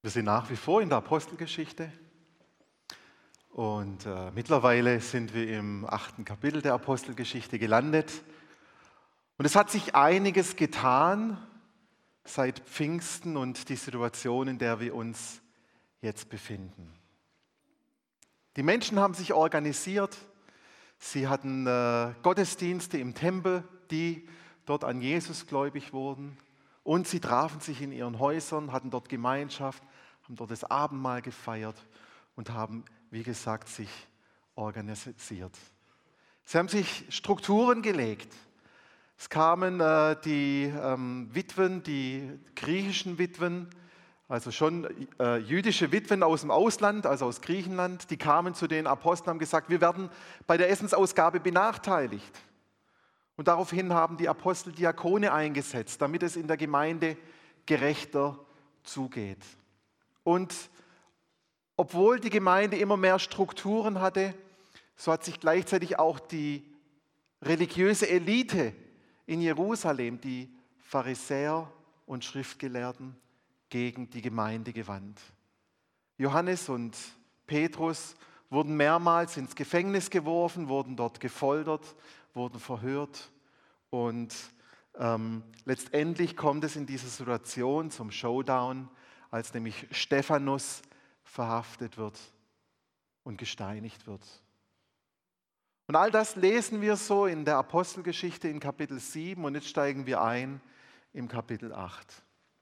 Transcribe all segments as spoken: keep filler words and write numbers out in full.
Wir sind nach wie vor in der Apostelgeschichte und äh, mittlerweile sind wir im achten Kapitel der Apostelgeschichte gelandet. Und es hat sich einiges getan seit Pfingsten und die Situation, in der wir uns jetzt befinden. Die Menschen haben sich organisiert, sie hatten äh, Gottesdienste im Tempel, die dort an Jesus gläubig wurden. Und sie trafen sich in ihren Häusern, hatten dort Gemeinschaft, haben dort das Abendmahl gefeiert und haben, wie gesagt, sich organisiert. Sie haben sich Strukturen gelegt. Es kamen äh, die ähm, Witwen, die griechischen Witwen, also schon äh, jüdische Witwen aus dem Ausland, also aus Griechenland, die kamen zu den Aposteln und haben gesagt, wir werden bei der Essensausgabe benachteiligt. Und daraufhin haben die Apostel Diakone eingesetzt, damit es in der Gemeinde gerechter zugeht. Und obwohl die Gemeinde immer mehr Strukturen hatte, so hat sich gleichzeitig auch die religiöse Elite in Jerusalem, die Pharisäer und Schriftgelehrten, gegen die Gemeinde gewandt. Johannes und Petrus wurden mehrmals ins Gefängnis geworfen, wurden dort gefoltert, wurden verhört und ähm, letztendlich kommt es in dieser Situation zum Showdown, als nämlich Stephanus verhaftet wird und gesteinigt wird. Und all das lesen wir so in der Apostelgeschichte in Kapitel sieben und jetzt steigen wir ein im Kapitel acht.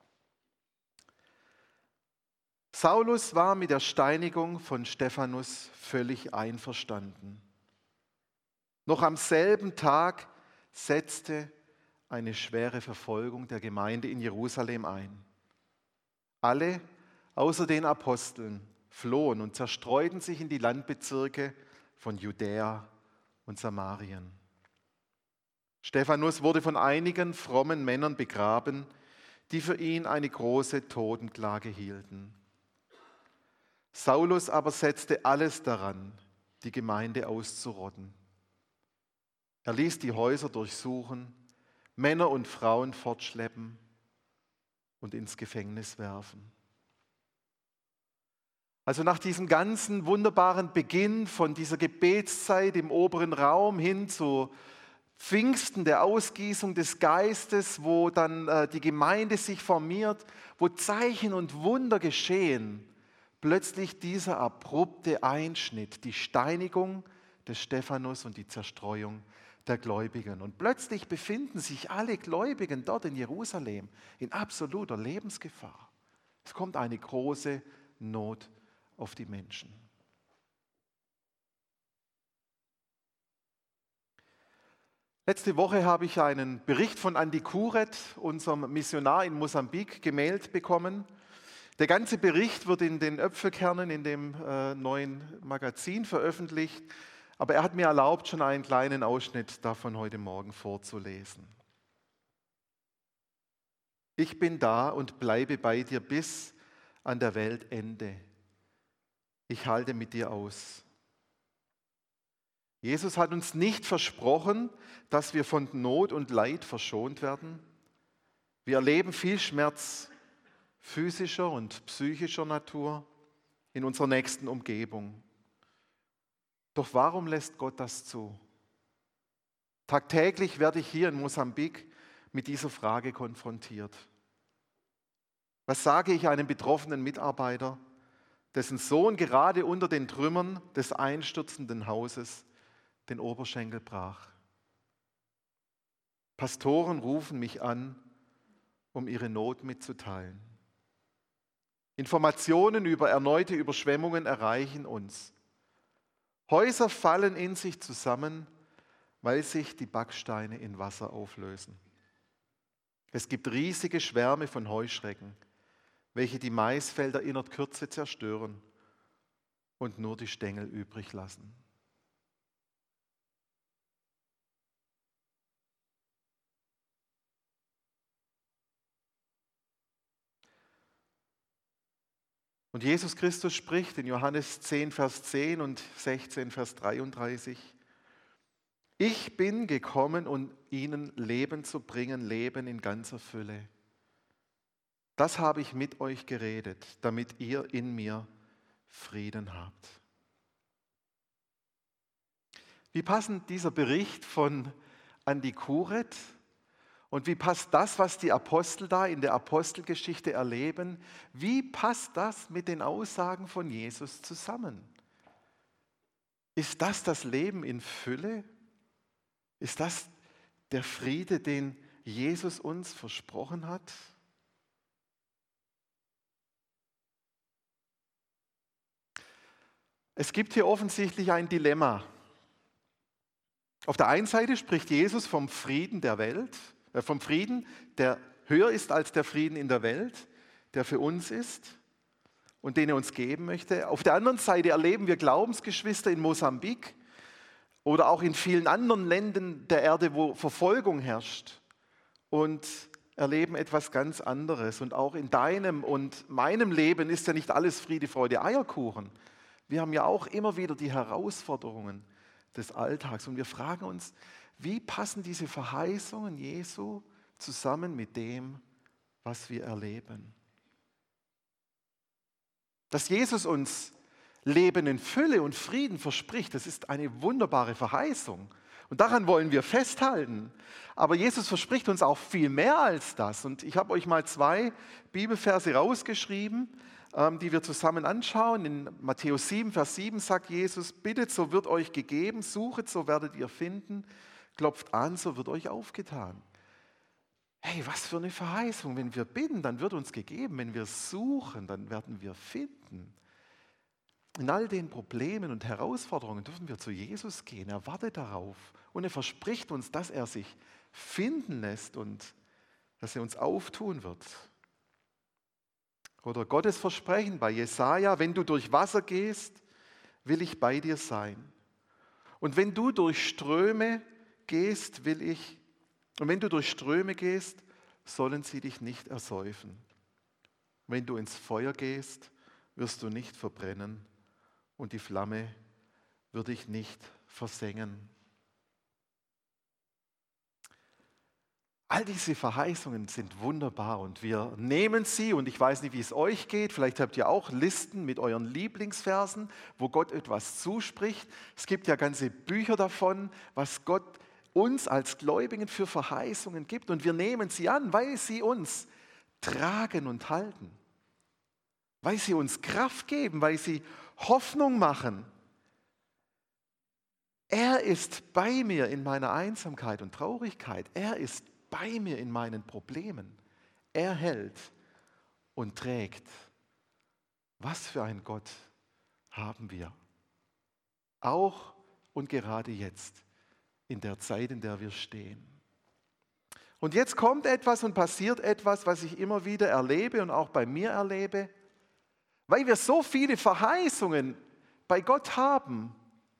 Saulus war mit der Steinigung von Stephanus völlig einverstanden. Noch am selben Tag setzte eine schwere Verfolgung der Gemeinde in Jerusalem ein. Alle, außer den Aposteln, flohen und zerstreuten sich in die Landbezirke von Judäa und Samarien. Stephanus wurde von einigen frommen Männern begraben, die für ihn eine große Totenklage hielten. Saulus aber setzte alles daran, die Gemeinde auszurotten. Er ließ die Häuser durchsuchen, Männer und Frauen fortschleppen und ins Gefängnis werfen. Also nach diesem ganzen wunderbaren Beginn von dieser Gebetszeit im oberen Raum hin zu Pfingsten, der Ausgießung des Geistes, wo dann äh, die Gemeinde sich formiert, wo Zeichen und Wunder geschehen, plötzlich dieser abrupte Einschnitt, die Steinigung des Stephanus und die Zerstreuung der Gläubigen. Und plötzlich befinden sich alle Gläubigen dort in Jerusalem in absoluter Lebensgefahr. Es kommt eine große Not auf die Menschen. Letzte Woche habe ich einen Bericht von Andi Kuret, unserem Missionar in Mosambik, gemailt bekommen. Der ganze Bericht wird in den Öpfelkernen, in dem äh, neuen Magazin veröffentlicht, aber er hat mir erlaubt, schon einen kleinen Ausschnitt davon heute Morgen vorzulesen. Ich bin da und bleibe bei dir bis an der Weltende. Ich halte mit dir aus. Jesus hat uns nicht versprochen, dass wir von Not und Leid verschont werden. Wir erleben viel Schmerz, physischer und psychischer Natur in unserer nächsten Umgebung. Doch warum lässt Gott das zu? Tagtäglich werde ich hier in Mosambik mit dieser Frage konfrontiert. Was sage ich einem betroffenen Mitarbeiter, dessen Sohn gerade unter den Trümmern des einstürzenden Hauses den Oberschenkel brach? Pastoren rufen mich an, um ihre Not mitzuteilen. Informationen über erneute Überschwemmungen erreichen uns. Häuser fallen in sich zusammen, weil sich die Backsteine in Wasser auflösen. Es gibt riesige Schwärme von Heuschrecken, welche die Maisfelder innerhalb Kürze zerstören und nur die Stängel übrig lassen. Und Jesus Christus spricht in Johannes zehn, Vers zehn und sechzehn, Vers dreiunddreißig, ich bin gekommen, um ihnen Leben zu bringen, Leben in ganzer Fülle. das habe ich mit euch geredet, damit ihr in mir Frieden habt. Wie passend dieser Bericht von Andi Kuret und wie passt das, was die Apostel da in der Apostelgeschichte erleben, wie passt das mit den Aussagen von Jesus zusammen? Ist das das Leben in Fülle? Ist das der Friede, den Jesus uns versprochen hat? Es gibt hier offensichtlich ein Dilemma. Auf der einen Seite spricht Jesus vom Frieden der Welt, äh, vom Frieden, der höher ist als der Frieden in der Welt, der für uns ist und den er uns geben möchte. Auf der anderen Seite erleben wir Glaubensgeschwister in Mosambik oder auch in vielen anderen Ländern der Erde, wo Verfolgung herrscht und erleben etwas ganz anderes. Und auch in deinem und meinem Leben ist ja nicht alles Friede, Freude, Eierkuchen. Wir haben ja auch immer wieder die Herausforderungen des Alltags und wir fragen uns, wie passen diese Verheißungen Jesu zusammen mit dem, was wir erleben? Dass Jesus uns Leben in Fülle und Frieden verspricht, das ist eine wunderbare Verheißung. Und daran wollen wir festhalten. Aber Jesus verspricht uns auch viel mehr als das. Und ich habe euch mal zwei Bibelverse rausgeschrieben, die wir zusammen anschauen. In Matthäus sieben, Vers sieben sagt Jesus, bittet, so wird euch gegeben, suchet, so werdet ihr finden, klopft an, so wird euch aufgetan. Hey, was für eine Verheißung. Wenn wir bitten, dann wird uns gegeben. Wenn wir suchen, dann werden wir finden. In all den Problemen und Herausforderungen dürfen wir zu Jesus gehen. Er wartet darauf und er verspricht uns, dass er sich finden lässt und dass er uns auftun wird. Oder Gottes Versprechen bei Jesaja, wenn du durch Wasser gehst, will ich bei dir sein. Und wenn du durch Ströme gehst, will ich, und wenn du durch Ströme gehst, sollen sie dich nicht ersäufen. Wenn du ins Feuer gehst, wirst du nicht verbrennen und die Flamme wird dich nicht versengen. All diese Verheißungen sind wunderbar und wir nehmen sie und ich weiß nicht, wie es euch geht. Vielleicht habt ihr auch Listen mit euren Lieblingsversen, wo Gott etwas zuspricht. Es gibt ja ganze Bücher davon, was Gott uns als Gläubigen für Verheißungen gibt und wir nehmen sie an, weil sie uns tragen und halten, weil sie uns Kraft geben, weil sie Hoffnung machen. Er ist bei mir in meiner Einsamkeit und Traurigkeit. Er ist bei mir in meinen Problemen. Er hält und trägt. Was für ein Gott haben wir. Auch und gerade jetzt, in der Zeit, in der wir stehen. Und jetzt kommt etwas und passiert etwas, was ich immer wieder erlebe und auch bei mir erlebe. Weil wir so viele Verheißungen bei Gott haben,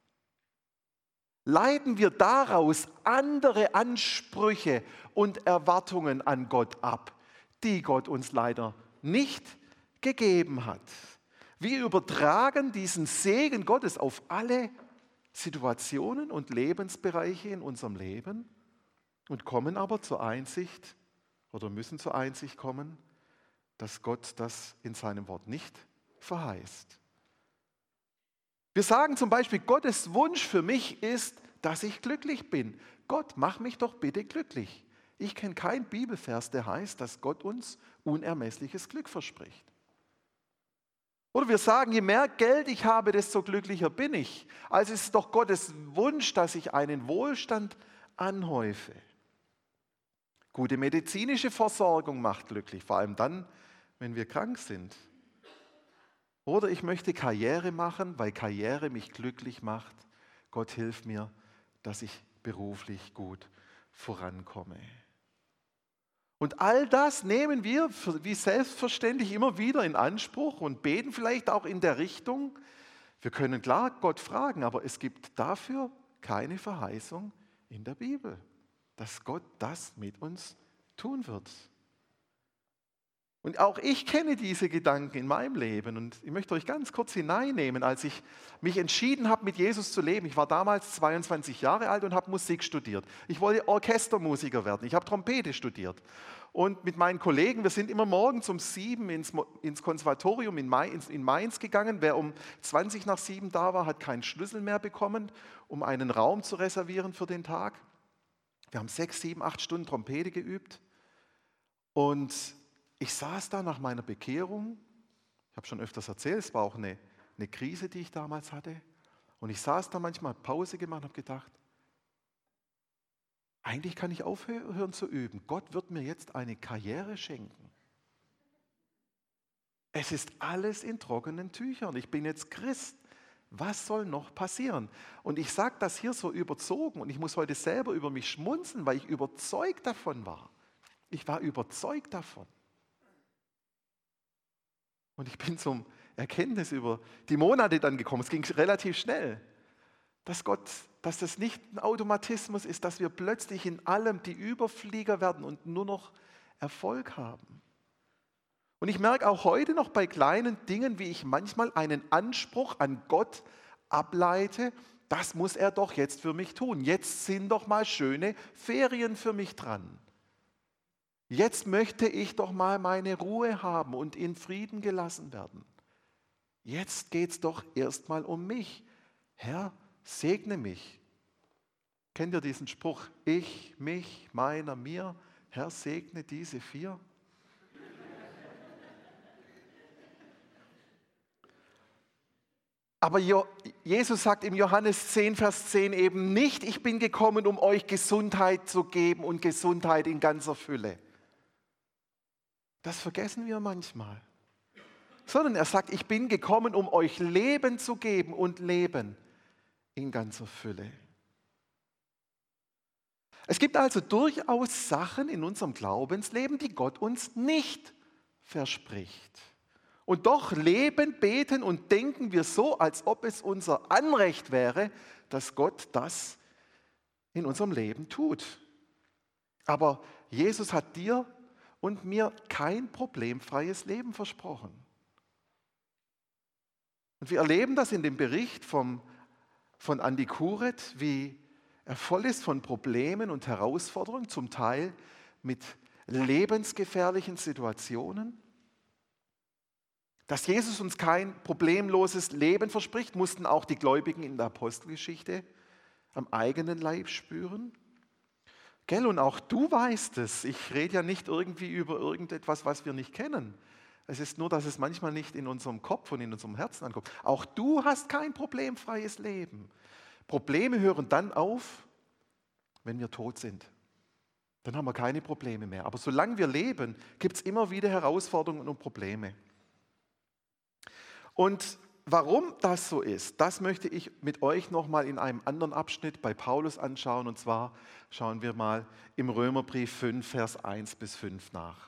leiten wir daraus andere Ansprüche und Erwartungen an Gott ab, die Gott uns leider nicht gegeben hat. Wir übertragen diesen Segen Gottes auf alle Situationen und Lebensbereiche in unserem Leben und kommen aber zur Einsicht oder müssen zur Einsicht kommen, dass Gott das in seinem Wort nicht verheißt. Wir sagen zum Beispiel, Gottes Wunsch für mich ist, dass ich glücklich bin. Gott, mach mich doch bitte glücklich. Ich kenne keinen Bibelvers, der heißt, dass Gott uns unermessliches Glück verspricht. Oder wir sagen, je mehr Geld ich habe, desto glücklicher bin ich. Also ist es doch Gottes Wunsch, dass ich einen Wohlstand anhäufe. Gute medizinische Versorgung macht glücklich, vor allem dann, wenn wir krank sind. Oder ich möchte Karriere machen, weil Karriere mich glücklich macht. Gott hilft mir, dass ich beruflich gut vorankomme. Und all das nehmen wir wie selbstverständlich immer wieder in Anspruch und beten vielleicht auch in der Richtung. Wir können klar Gott fragen, aber es gibt dafür keine Verheißung in der Bibel, dass Gott das mit uns tun wird. Und auch ich kenne diese Gedanken in meinem Leben. Und ich möchte euch ganz kurz hineinnehmen, als ich mich entschieden habe, mit Jesus zu leben. Ich war damals zweiundzwanzig Jahre alt und habe Musik studiert. Ich wollte Orchestermusiker werden. Ich habe Trompete studiert. Und mit meinen Kollegen, wir sind immer morgens um sieben ins, ins Konservatorium in Mainz, in Mainz gegangen. Wer um zwanzig nach sieben da war, hat keinen Schlüssel mehr bekommen, um einen Raum zu reservieren für den Tag. Wir haben sechs, sieben, acht Stunden Trompete geübt. Und ich saß da nach meiner Bekehrung, ich habe schon öfters erzählt, es war auch eine, eine Krise, die ich damals hatte. Und ich saß da manchmal, Pause gemacht und habe gedacht, eigentlich kann ich aufhören zu üben. Gott wird mir jetzt eine Karriere schenken. Es ist alles in trockenen Tüchern. Ich bin jetzt Christ. Was soll noch passieren? Und ich sage das hier so überzogen und ich muss heute selber über mich schmunzeln, weil ich überzeugt davon war. Ich war überzeugt davon. Und ich bin zum Erkenntnis über die Monate dann gekommen, es ging relativ schnell, dass Gott, dass das nicht ein Automatismus ist, dass wir plötzlich in allem die Überflieger werden und nur noch Erfolg haben. Und ich merke auch heute noch bei kleinen Dingen, wie ich manchmal einen Anspruch an Gott ableite, das muss er doch jetzt für mich tun. Jetzt sind doch mal schöne Ferien für mich dran. Jetzt möchte ich doch mal meine Ruhe haben und in Frieden gelassen werden. Jetzt geht es doch erstmal um mich. Herr, segne mich. Kennt ihr diesen Spruch? Ich, mich, meiner, mir. Herr, segne diese vier. Aber Jesus sagt im Johannes zehn, Vers zehn eben nicht, ich bin gekommen, um euch Gesundheit zu geben und Gesundheit in ganzer Fülle. Das vergessen wir manchmal. Sondern er sagt, ich bin gekommen, um euch Leben zu geben und Leben in ganzer Fülle. Es gibt also durchaus Sachen in unserem Glaubensleben, die Gott uns nicht verspricht. Und doch leben, beten und denken wir so, als ob es unser Anrecht wäre, dass Gott das in unserem Leben tut. Aber Jesus hat dir und mir kein problemfreies Leben versprochen. Und wir erleben das in dem Bericht vom, von Andi Kuret, wie er voll ist von Problemen und Herausforderungen, zum Teil mit lebensgefährlichen Situationen. Dass Jesus uns kein problemloses Leben verspricht, mussten auch die Gläubigen in der Apostelgeschichte am eigenen Leib spüren. Gell, und auch du weißt es, ich rede ja nicht irgendwie über irgendetwas, was wir nicht kennen. Es ist nur, dass es manchmal nicht in unserem Kopf und in unserem Herzen ankommt. Auch du hast kein problemfreies Leben. Probleme hören dann auf, wenn wir tot sind. Dann haben wir keine Probleme mehr. Aber solange wir leben, gibt es immer wieder Herausforderungen und Probleme. Und warum das so ist, das möchte ich mit euch nochmal in einem anderen Abschnitt bei Paulus anschauen. Und zwar schauen wir mal im Römerbrief fünf, Vers eins bis fünf nach.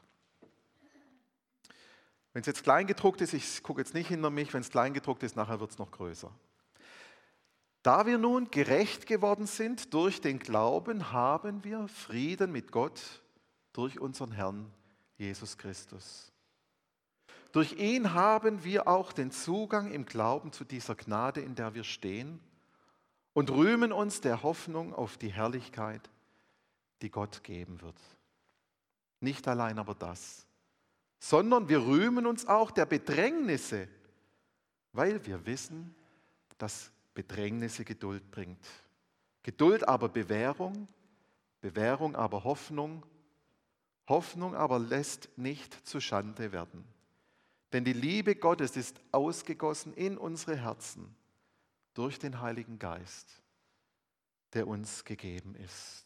Wenn es jetzt kleingedruckt ist, ich gucke jetzt nicht hinter mich, wenn es kleingedruckt ist, nachher wird es noch größer. Da wir nun gerecht geworden sind durch den Glauben, haben wir Frieden mit Gott durch unseren Herrn Jesus Christus. Durch ihn haben wir auch den Zugang im Glauben zu dieser Gnade, in der wir stehen, und rühmen uns der Hoffnung auf die Herrlichkeit, die Gott geben wird. Nicht allein aber das, sondern wir rühmen uns auch der Bedrängnisse, weil wir wissen, dass Bedrängnisse Geduld bringt. Geduld aber Bewährung, Bewährung aber Hoffnung, Hoffnung aber lässt nicht zu Schande werden. Denn die Liebe Gottes ist ausgegossen in unsere Herzen durch den Heiligen Geist, der uns gegeben ist.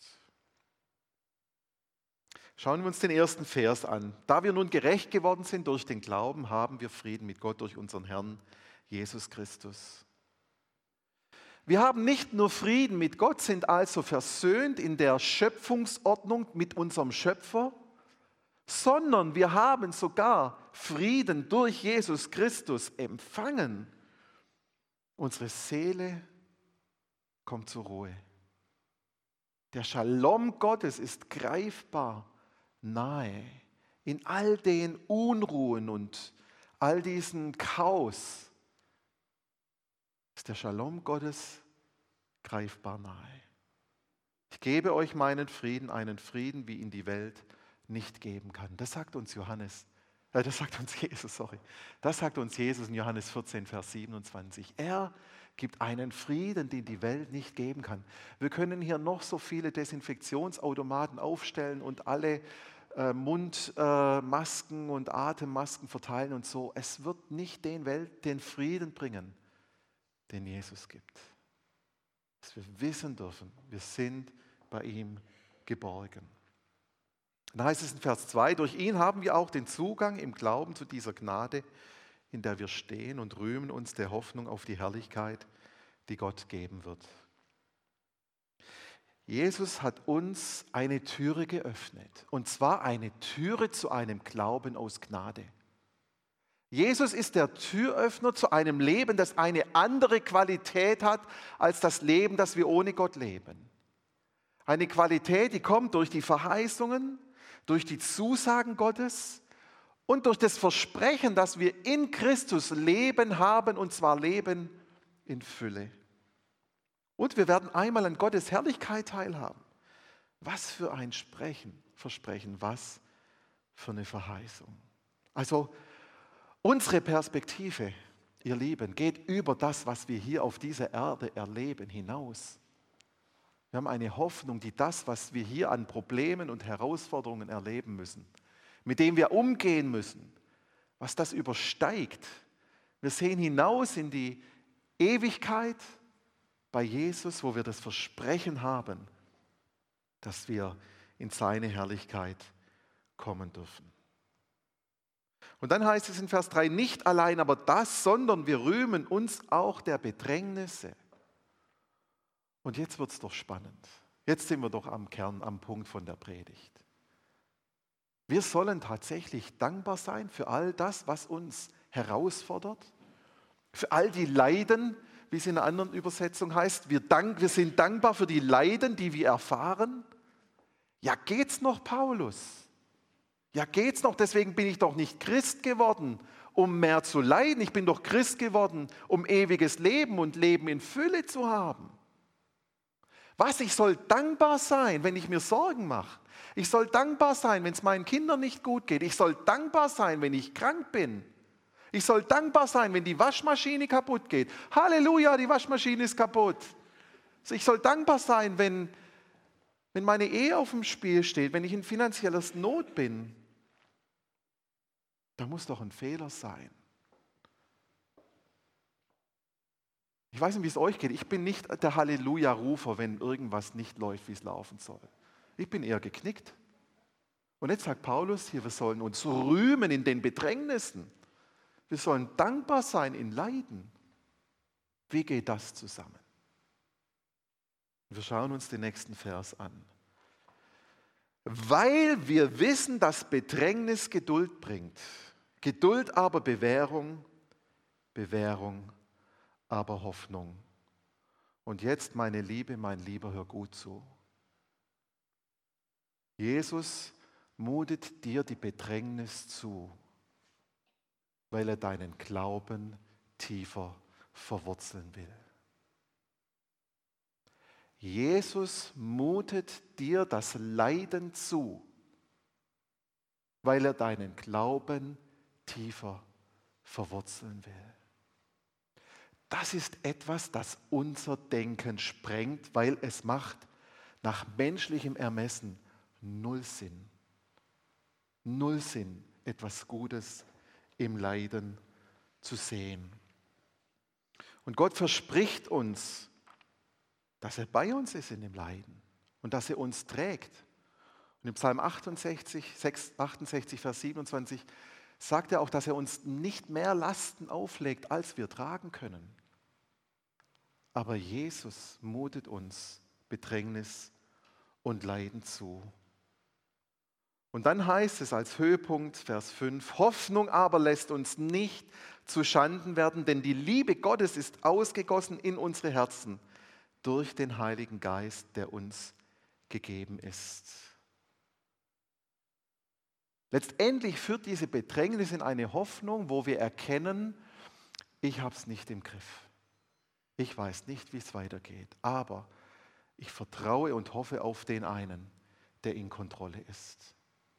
Schauen wir uns den ersten Vers an. Da wir nun gerecht geworden sind durch den Glauben, haben wir Frieden mit Gott durch unseren Herrn Jesus Christus. Wir haben nicht nur Frieden mit Gott, sind also versöhnt in der Schöpfungsordnung mit unserem Schöpfer, sondern wir haben sogar Frieden durch Jesus Christus empfangen. Unsere Seele kommt zur Ruhe. Der Shalom Gottes ist greifbar nahe. In all den Unruhen und all diesen Chaos ist der Shalom Gottes greifbar nahe. Ich gebe euch meinen Frieden, einen Frieden, wie ihn die Welt nicht geben kann. Das sagt uns Johannes, äh, das sagt uns Jesus, sorry. Das sagt uns Jesus in Johannes vierzehn, Vers siebenundzwanzig. Er gibt einen Frieden, den die Welt nicht geben kann. Wir können hier noch so viele Desinfektionsautomaten aufstellen und alle äh, Mundmasken äh, und Atemmasken verteilen und so. Es wird nicht den Welt den Frieden bringen, den Jesus gibt. Dass wir wissen dürfen, wir sind bei ihm geborgen. Dann heißt es in Vers zwei, durch ihn haben wir auch den Zugang im Glauben zu dieser Gnade, in der wir stehen und rühmen uns der Hoffnung auf die Herrlichkeit, die Gott geben wird. Jesus hat uns eine Türe geöffnet, und zwar eine Türe zu einem Glauben aus Gnade. Jesus ist der Türöffner zu einem Leben, das eine andere Qualität hat als das Leben, das wir ohne Gott leben. Eine Qualität, die kommt durch die Verheißungen, durch die Zusagen Gottes und durch das Versprechen, dass wir in Christus Leben haben, und zwar Leben in Fülle. Und wir werden einmal an Gottes Herrlichkeit teilhaben. Was für ein Sprechen, Versprechen, was für eine Verheißung. Also unsere Perspektive, ihr Lieben, geht über das, was wir hier auf dieser Erde erleben, hinaus. Wir haben eine Hoffnung, die das, was wir hier an Problemen und Herausforderungen erleben müssen, mit dem wir umgehen müssen, was das übersteigt. Wir sehen hinaus in die Ewigkeit bei Jesus, wo wir das Versprechen haben, dass wir in seine Herrlichkeit kommen dürfen. Und dann heißt es in Vers drei, nicht allein aber das, sondern wir rühmen uns auch der Bedrängnisse. Und jetzt wird es doch spannend. Jetzt sind wir doch am Kern, am Punkt von der Predigt. Wir sollen tatsächlich dankbar sein für all das, was uns herausfordert, für all die Leiden, wie es in einer anderen Übersetzung heißt. Wir, dank, wir sind dankbar für die Leiden, die wir erfahren. Ja, geht's noch, Paulus? Ja, geht's noch? Deswegen bin ich doch nicht Christ geworden, um mehr zu leiden. Ich bin doch Christ geworden, um ewiges Leben und Leben in Fülle zu haben. Was? Ich soll dankbar sein, wenn ich mir Sorgen mache. Ich soll dankbar sein, wenn es meinen Kindern nicht gut geht. Ich soll dankbar sein, wenn ich krank bin. Ich soll dankbar sein, wenn die Waschmaschine kaputt geht. Halleluja, die Waschmaschine ist kaputt. Ich soll dankbar sein, wenn, wenn meine Ehe auf dem Spiel steht, wenn ich in finanzieller Not bin. Da muss doch ein Fehler sein. Ich weiß nicht, wie es euch geht. Ich bin nicht der Halleluja-Rufer, wenn irgendwas nicht läuft, wie es laufen soll. Ich bin eher geknickt. Und jetzt sagt Paulus hier, wir sollen uns rühmen in den Bedrängnissen. Wir sollen dankbar sein in Leiden. Wie geht das zusammen? Wir schauen uns den nächsten Vers an. Weil wir wissen, dass Bedrängnis Geduld bringt. Geduld aber Bewährung, Bewährung aber Hoffnung. Und jetzt, meine Liebe, mein Lieber, hör gut zu. Jesus mutet dir die Bedrängnis zu, weil er deinen Glauben tiefer verwurzeln will. Jesus mutet dir das Leiden zu, weil er deinen Glauben tiefer verwurzeln will. Das ist etwas, das unser Denken sprengt, weil es macht nach menschlichem Ermessen null Sinn. Null Sinn, etwas Gutes im Leiden zu sehen. Und Gott verspricht uns, dass er bei uns ist in dem Leiden und dass er uns trägt. Und im Psalm achtundsechzig, achtundsechzig, Vers siebenundzwanzig sagt er auch, dass er uns nicht mehr Lasten auflegt, als wir tragen können. Aber Jesus mutet uns Bedrängnis und Leiden zu. Und dann heißt es als Höhepunkt, Vers fünf, Hoffnung aber lässt uns nicht zu Schanden werden, denn die Liebe Gottes ist ausgegossen in unsere Herzen durch den Heiligen Geist, der uns gegeben ist. Letztendlich führt diese Bedrängnis in eine Hoffnung, wo wir erkennen, ich habe es nicht im Griff. Ich weiß nicht, wie es weitergeht, aber ich vertraue und hoffe auf den einen, der in Kontrolle ist.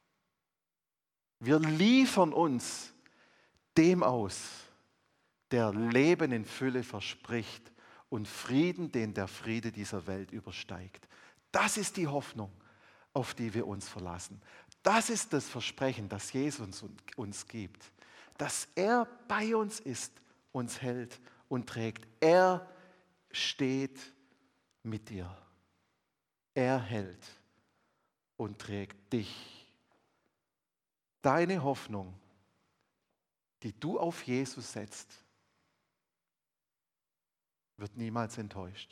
Wir liefern uns dem aus, der Leben in Fülle verspricht und Frieden, den der Friede dieser Welt übersteigt. Das ist die Hoffnung, auf die wir uns verlassen. Das ist das Versprechen, das Jesus uns gibt, dass er bei uns ist, uns hält und trägt. Er steht mit dir. Er hält und trägt dich. Deine Hoffnung, die du auf Jesus setzt, wird niemals enttäuscht.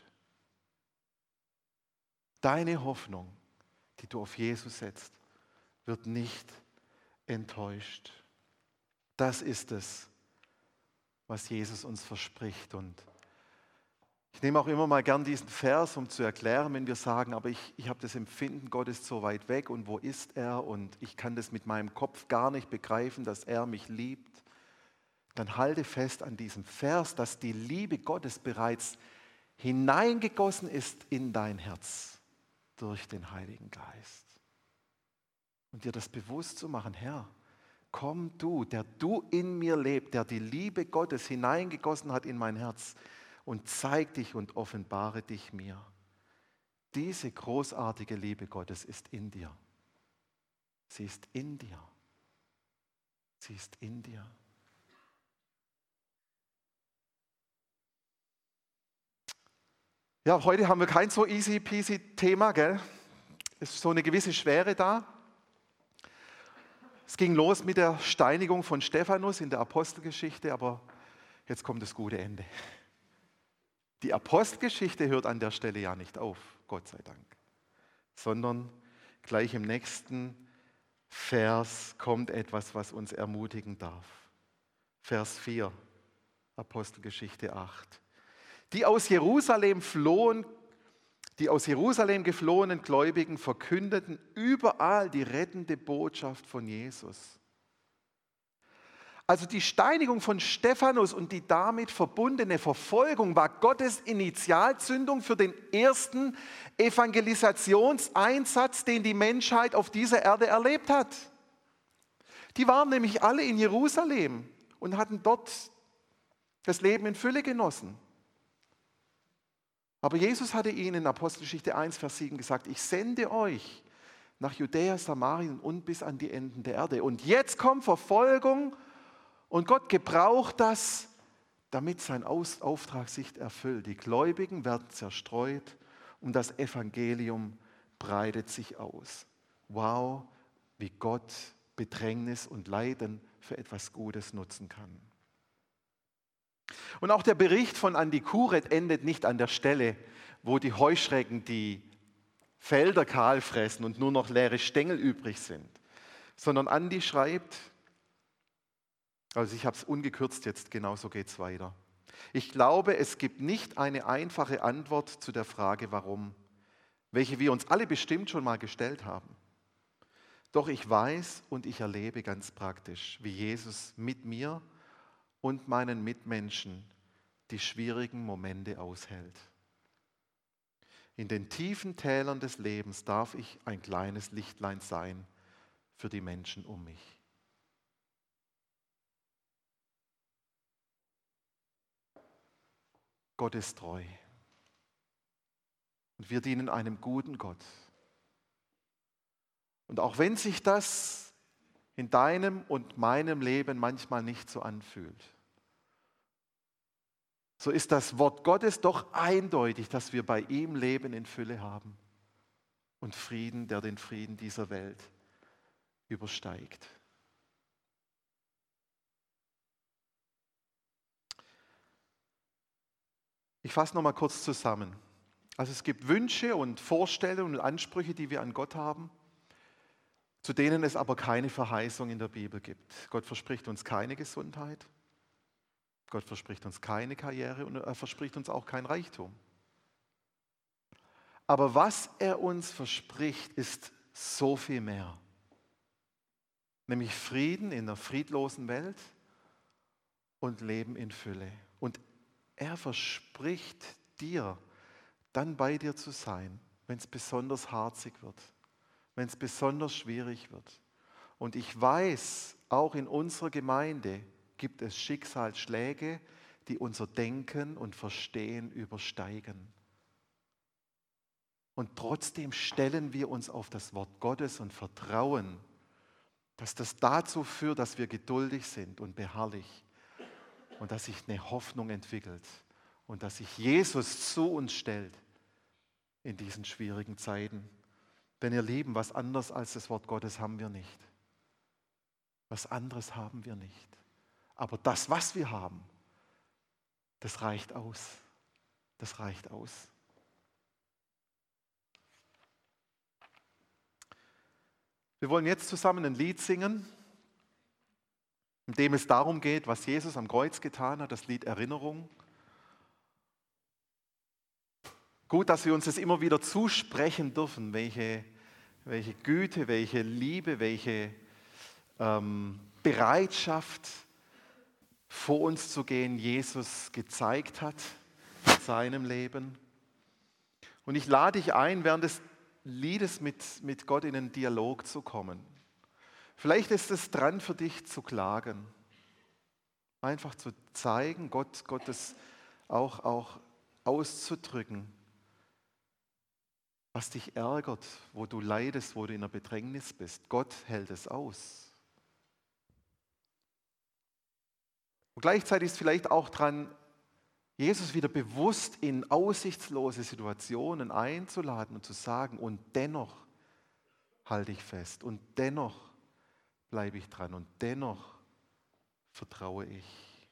Deine Hoffnung, die du auf Jesus setzt, wird nicht enttäuscht. Das ist es, was Jesus uns verspricht. Und ich nehme auch immer mal gern diesen Vers, um zu erklären, wenn wir sagen, aber ich, ich habe das Empfinden, Gott ist so weit weg und wo ist er und ich kann das mit meinem Kopf gar nicht begreifen, dass er mich liebt. Dann halte fest an diesem Vers, dass die Liebe Gottes bereits hineingegossen ist in dein Herz durch den Heiligen Geist. Und dir das bewusst zu machen, Herr, komm du, der du in mir lebst, der die Liebe Gottes hineingegossen hat in mein Herz und zeig dich und offenbare dich mir. Diese großartige Liebe Gottes ist in dir. Sie ist in dir. Sie ist in dir. Ja, heute haben wir kein so easy peasy Thema, gell? Es ist so eine gewisse Schwere da. Es ging los mit der Steinigung von Stephanus in der Apostelgeschichte, aber jetzt kommt das gute Ende. Die Apostelgeschichte hört an der Stelle ja nicht auf, Gott sei Dank, sondern gleich im nächsten Vers kommt etwas, was uns ermutigen darf. Vers vier, Apostelgeschichte acht. Die aus Jerusalem flohen, die aus Jerusalem geflohenen Gläubigen verkündeten überall die rettende Botschaft von Jesus. Also die Steinigung von Stephanus und die damit verbundene Verfolgung war Gottes Initialzündung für den ersten Evangelisationseinsatz, den die Menschheit auf dieser Erde erlebt hat. Die waren nämlich alle in Jerusalem und hatten dort das Leben in Fülle genossen. Aber Jesus hatte ihnen in Apostelgeschichte eins, Vers sieben gesagt, ich sende euch nach Judäa, Samarien und bis an die Enden der Erde. Und jetzt kommt Verfolgung und Gott gebraucht das, damit sein Auftrag sich erfüllt. Die Gläubigen werden zerstreut und das Evangelium breitet sich aus. Wow, wie Gott Bedrängnis und Leiden für etwas Gutes nutzen kann. Und auch der Bericht von Andi Kuret endet nicht an der Stelle, wo die Heuschrecken die Felder kahl fressen und nur noch leere Stängel übrig sind, sondern Andi schreibt, also ich habe es ungekürzt jetzt, genau so geht es weiter. Ich glaube, es gibt nicht eine einfache Antwort zu der Frage, warum, welche wir uns alle bestimmt schon mal gestellt haben. Doch ich weiß und ich erlebe ganz praktisch, wie Jesus mit mir und meinen Mitmenschen die schwierigen Momente aushält. In den tiefen Tälern des Lebens darf ich ein kleines Lichtlein sein für die Menschen um mich. Gott ist treu. Und wir dienen einem guten Gott. Und auch wenn sich das in deinem und meinem Leben manchmal nicht so anfühlt, so ist das Wort Gottes doch eindeutig, dass wir bei ihm Leben in Fülle haben und Frieden, der den Frieden dieser Welt übersteigt. Ich fasse noch mal kurz zusammen. Also es gibt Wünsche und Vorstellungen und Ansprüche, die wir an Gott haben, zu denen es aber keine Verheißung in der Bibel gibt. Gott verspricht uns keine Gesundheit. Gott verspricht uns keine Karriere und er verspricht uns auch kein Reichtum. Aber was er uns verspricht, ist so viel mehr. nämlich Frieden in einer friedlosen Welt und Leben in Fülle. Und er verspricht dir, dann bei dir zu sein, wenn es besonders harzig wird, wenn es besonders schwierig wird. Und ich weiß, auch in unserer Gemeinde gibt es Schicksalsschläge, die unser Denken und Verstehen übersteigen. Und trotzdem stellen wir uns auf das Wort Gottes und vertrauen, dass das dazu führt, dass wir geduldig sind und beharrlich und dass sich eine Hoffnung entwickelt und dass sich Jesus zu uns stellt in diesen schwierigen Zeiten. Denn ihr Lieben, was anderes als das Wort Gottes haben wir nicht. Was anderes haben wir nicht. Aber das, was wir haben, das reicht aus. Das reicht aus. Wir wollen jetzt zusammen ein Lied singen, in dem es darum geht, was Jesus am Kreuz getan hat, das Lied Erinnerung. Gut, dass wir uns das immer wieder zusprechen dürfen, welche, welche Güte, welche Liebe, welche ähm, Bereitschaft, vor uns zu gehen, Jesus gezeigt hat in seinem Leben. Und ich lade dich ein, während des Liedes mit, mit Gott in einen Dialog zu kommen. Vielleicht ist es dran für dich zu klagen, einfach zu zeigen, Gott, Gottes auch, auch auszudrücken, was dich ärgert, wo du leidest, wo du in der Bedrängnis bist. Gott hält es aus. Und gleichzeitig ist vielleicht auch dran, Jesus wieder bewusst in aussichtslose Situationen einzuladen und zu sagen, und dennoch halte ich fest und dennoch bleibe ich dran und dennoch vertraue ich.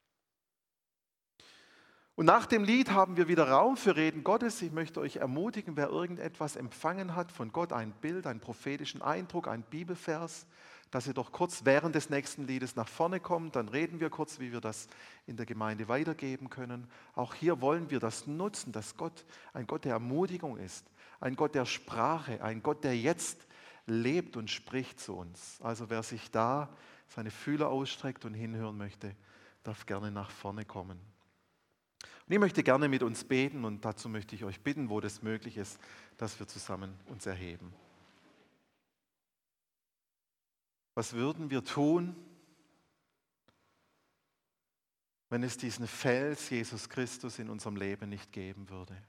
Und nach dem Lied haben wir wieder Raum für Reden Gottes. Ich möchte euch ermutigen, wer irgendetwas empfangen hat von Gott, ein Bild, einen prophetischen Eindruck, ein Bibelvers, dass ihr doch kurz während des nächsten Liedes nach vorne kommt. Dann reden wir kurz, wie wir das in der Gemeinde weitergeben können. Auch hier wollen wir das nutzen, dass Gott ein Gott der Ermutigung ist, ein Gott der Sprache, ein Gott, der jetzt lebt und spricht zu uns. Also wer sich da seine Fühler ausstreckt und hinhören möchte, darf gerne nach vorne kommen. Und ich möchte gerne mit uns beten und dazu möchte ich euch bitten, wo das möglich ist, dass wir zusammen uns erheben. Was würden wir tun, wenn es diesen Fels Jesus Christus in unserem Leben nicht geben würde?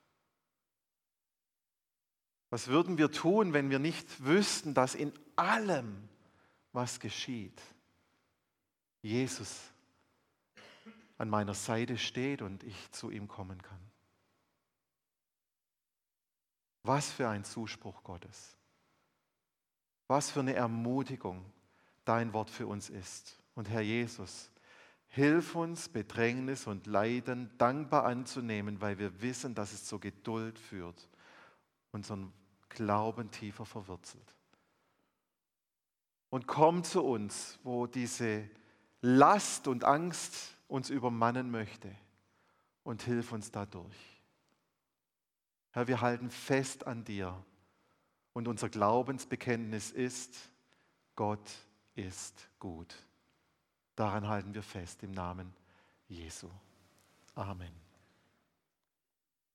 Was würden wir tun, wenn wir nicht wüssten, dass in allem, was geschieht, Jesus an meiner Seite steht und ich zu ihm kommen kann? Was für ein Zuspruch Gottes. Was für eine Ermutigung dein Wort für uns ist. Und Herr Jesus, hilf uns, Bedrängnis und Leiden dankbar anzunehmen, weil wir wissen, dass es zur Geduld führt, unseren Glauben tiefer verwurzelt. Und komm zu uns, wo diese Last und Angst uns übermannen möchte, und hilf uns dadurch. Herr, wir halten fest an dir. Und unser Glaubensbekenntnis ist, Gott ist gut. Daran halten wir fest im Namen Jesu. Amen.